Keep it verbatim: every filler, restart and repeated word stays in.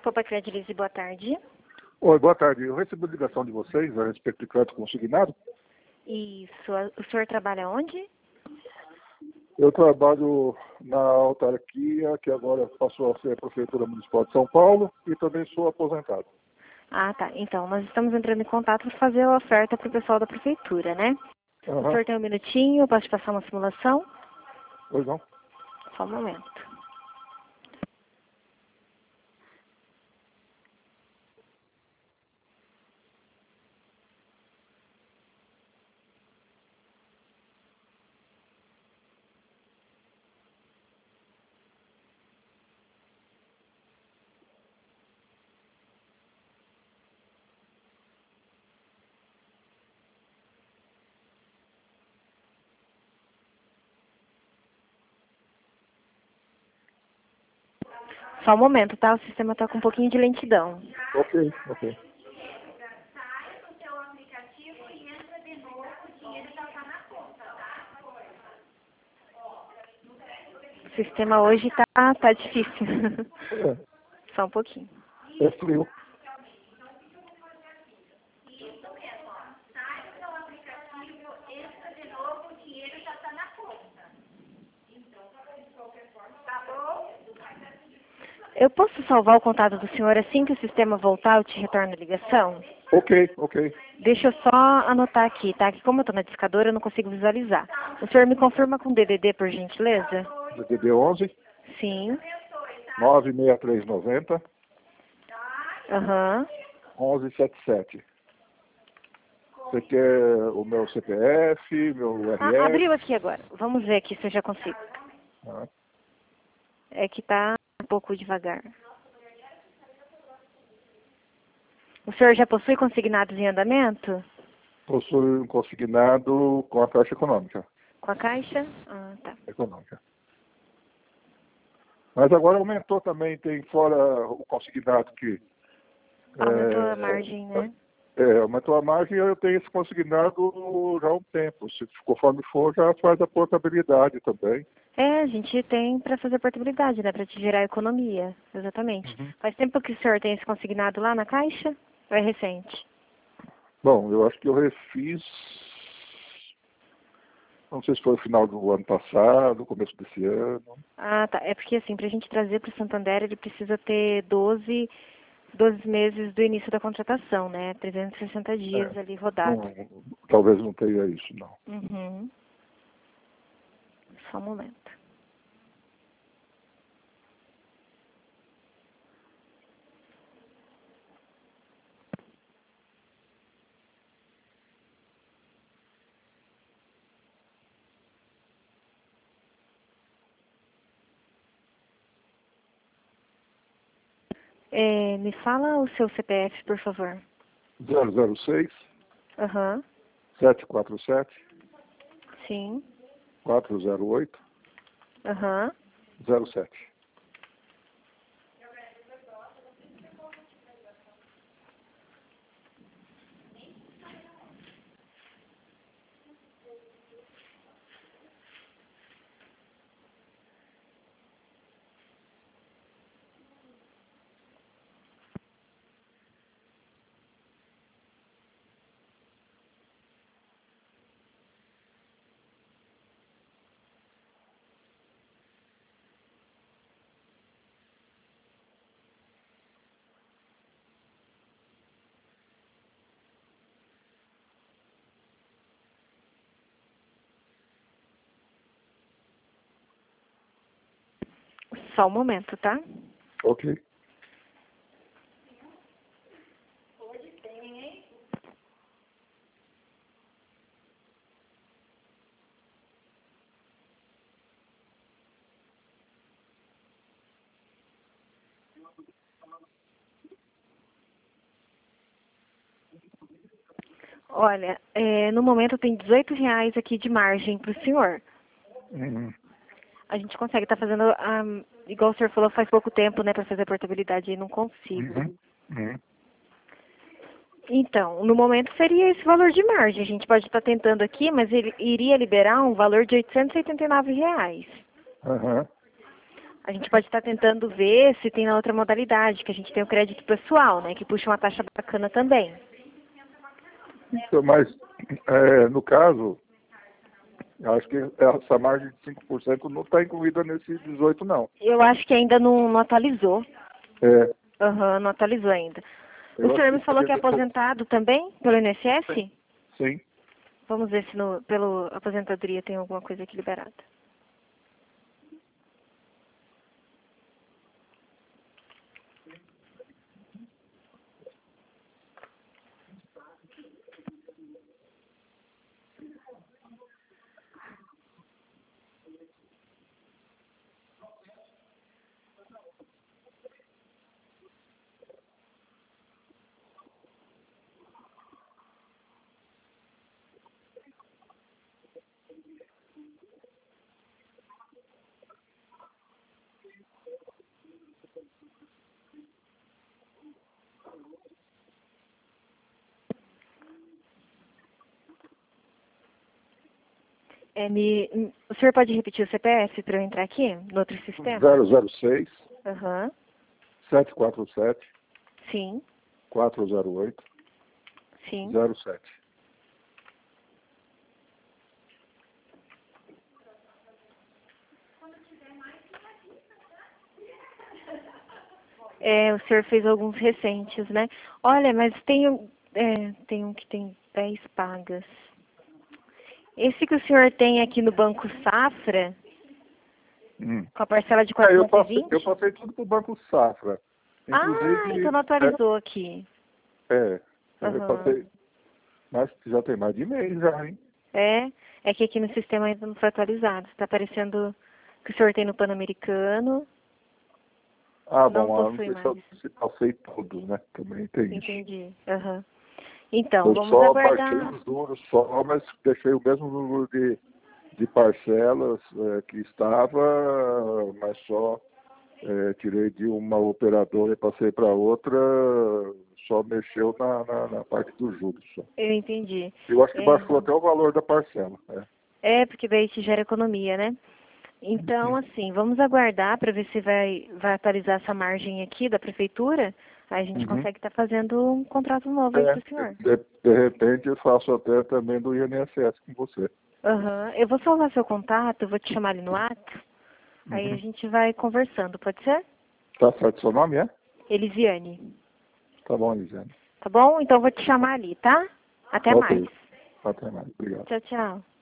Copa Credilize, boa tarde. Oi, boa tarde. Eu recebi uma ligação de vocês a respeito de crédito consignado. Isso. O senhor trabalha onde? Eu trabalho na autarquia, que agora passou a ser a Prefeitura Municipal de São Paulo, e também sou aposentado. Ah, tá. Então, nós estamos entrando em contato para fazer a oferta para o pessoal da Prefeitura, né? Uhum. O senhor tem um minutinho, eu posso te passar uma simulação? Pois não? Só um momento. Só um momento, tá? O sistema está com um pouquinho de lentidão. Ok, ok. O sistema hoje tá, tá difícil. É, Só um pouquinho. é frio. Eu posso salvar o contato do senhor assim que o sistema voltar, eu te retorno a ligação? Ok, ok. Deixa eu só anotar aqui, tá? Que como eu tô na discadora, eu não consigo visualizar. O senhor me confirma com D D D, por gentileza? D D D onze, Sim. nove seis três nove zero, Aham. onze setenta e sete. Você quer o meu C P F, meu R Ah, S? abriu aqui agora. Vamos ver aqui se eu já consigo. Ah, É que tá um pouco devagar. O senhor já possui consignados em andamento? possui um consignado com a Caixa Econômica. Com a Caixa? Ah, tá. Econômica. Mas agora aumentou também, tem fora o consignado que... Aumentou a É, margem, né? é, aumentou a margem e eu tenho esse consignado já há um tempo. Se conforme for, já faz a portabilidade também. É, a gente tem para fazer portabilidade, né? Para te gerar economia. Exatamente. Uhum. Faz tempo que o senhor tem esse consignado lá na Caixa? Ou é recente? Bom, eu acho que eu refiz, não sei se foi no final do ano passado, começo desse ano. Ah, tá. É porque, assim, para a gente trazer para o Santander, ele precisa ter doze, doze meses do início da contratação, né? trezentos e sessenta dias É, ali rodado. não, talvez não tenha isso, não. Uhum. Só um momento. É, me fala o seu C P F, por favor. zero zero seis, Aham. sete quatro sete, Sim. quatro zero oito, Aham. zero sete. Só um momento, tá? Ok. Olha, é, no momento tem dezoito reais aqui de margem para o senhor. Uhum. A gente consegue estar fazendo, ah, igual o senhor falou, faz pouco tempo, né, para fazer a portabilidade e não consigo. Uhum. Uhum. Então, no momento seria esse valor de margem. A gente pode estar tentando aqui, mas ele iria liberar um valor de oitocentos e oitenta e nove reais. Uhum. A gente pode estar tentando ver se tem na outra modalidade, que a gente tem o crédito pessoal, né? Que puxa uma taxa bacana também. Então, mas, é, no caso, eu acho que essa margem de cinco por cento não está incluída nesse dezoito, não. Eu acho que ainda não, não atualizou. É. Aham, uhum, não atualizou ainda. O Eu senhor acho me falou que é aposentado também, pelo I N S S? Sim. Vamos ver se no, pelo aposentadoria tem alguma coisa aqui liberada. É, me, o senhor pode repetir o C P F para eu entrar aqui, no outro sistema? zero zero seis, Aham. sete quatro sete, Sim, quatro zero oito, sim. zero sete. É, o senhor fez alguns recentes, né? Olha, mas tem, um- é, tem um que tem dez pagas. Esse que o senhor tem aqui no Banco Safra, Hum. com a parcela de É, eu, quatrocentos e passei, vinte? eu passei tudo pro Banco Safra. Ah, Inclusive, então não atualizou aqui. é, é, eu Aham. passei, mas já tem mais de mês já, hein? É, é que aqui no sistema ainda não foi atualizado. Está aparecendo que o senhor tem no Pan-Americano, Ah, não bom, eu não possui sei se eu mais. se passei todos, né? Também tem isso. Entendi. Aham. Então, Eu vamos só baixei aguardar. os juros só, mas deixei o mesmo número de, de parcelas é, que estava, mas só é, tirei de uma operadora e passei para outra, só mexeu na, na, na parte dos juros. Só. Eu entendi. Eu acho que É, baixou até o valor da parcela. É. é porque daí te gera economia, né? Então, assim, vamos aguardar para ver se vai, vai atualizar essa margem aqui da prefeitura. Aí a gente Uhum. consegue estar fazendo um contrato novo aí É, para o senhor. de, de repente eu faço até também do I N S S com você. Aham. Eu vou salvar seu contato, eu vou te chamar ali no WhatsApp. Aí a Uhum. gente vai conversando, pode ser? Tá certo seu nome, é? Elisiane. Tá bom, Lisiane. Tá bom? Então eu vou te chamar ali, tá? Até mais. Ok. Até mais. Obrigado. Tchau, tchau.